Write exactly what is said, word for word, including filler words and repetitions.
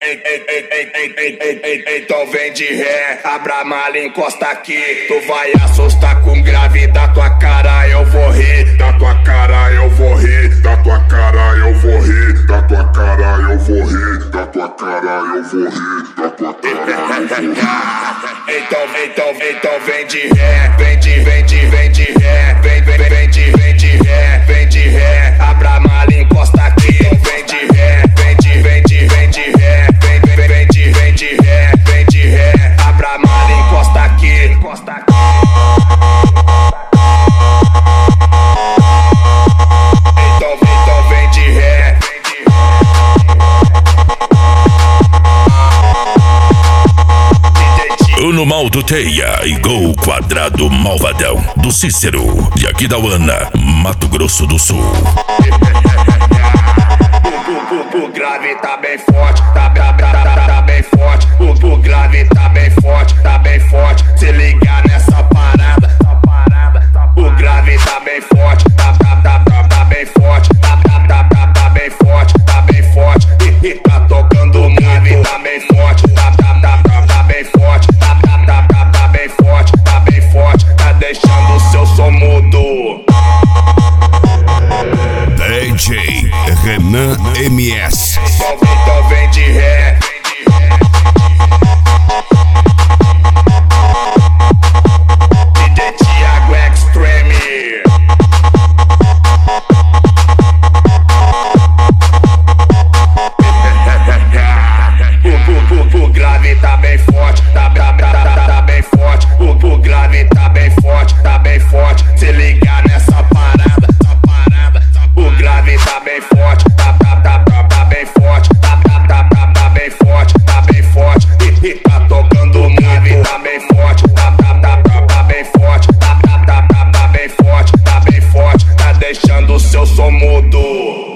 Ei, ei, ei, ei, ei, ei, ei, ei, então vem de ré, abra a mala, encosta aqui. Tu vai assustar com grave, da tua cara eu vou rir. Da tua cara eu vou rir, da tua cara eu vou rir, da tua cara eu vou rir, da tua cara eu vou rir, da tua cara eu vou rir. Então, então, então vem de ré, vem de, vem de, vem de ré, vem, vem, vem de, vem de ré, vem de ré, abra a mala, encosta aqui. Vem de ré, vem de, vem de, vem de ré. Vem, vem, vem de, vem de ré, vem de ré, abra a mala, encosta aqui, encosta aqui. Então, então vem de ré, vem de ré. Uno Maldo Teia e Gol Quadrado Malvadão do Cícero e aqui da Uana, Mato Grosso do Sul. O grave tá bem forte, tá, tá, tá, tá, tá bem forte. O, o grave tá bem forte, tá bem forte. Se ligar nessa parada, essa parada. O grave tá bem forte, tá, tá, tá, tá, tá bem forte. Tá, tá, tá, tá, tá bem forte, tá bem forte. E, e tá tocando o grave, tá bem forte. Tá, tá, tá, tá, tá bem forte. Tá, tá, tá, tá, tá bem forte, tá bem forte. Tá deixando o seu som mudo. D J Renan M S. Então, então vem de ré. D J Thiago Extreme. O, o, o, o grave tá bem forte, tá, tá, tá, tá, tá bem forte. O, o grave tá bem forte, tá bem forte. Se ligar nessa parada, essa parada. O grave tá bem forte, tá, tá, tá, tá, tá bem forte. Tá, tá, tá, tá, tá bem forte, tá bem forte. E, e tá tocando o grave, tá bem forte. Tá, tá, tá, tá, tá bem forte. Tá, tá, tá, tá, tá bem forte, tá bem forte. Tá deixando o seu som mudo.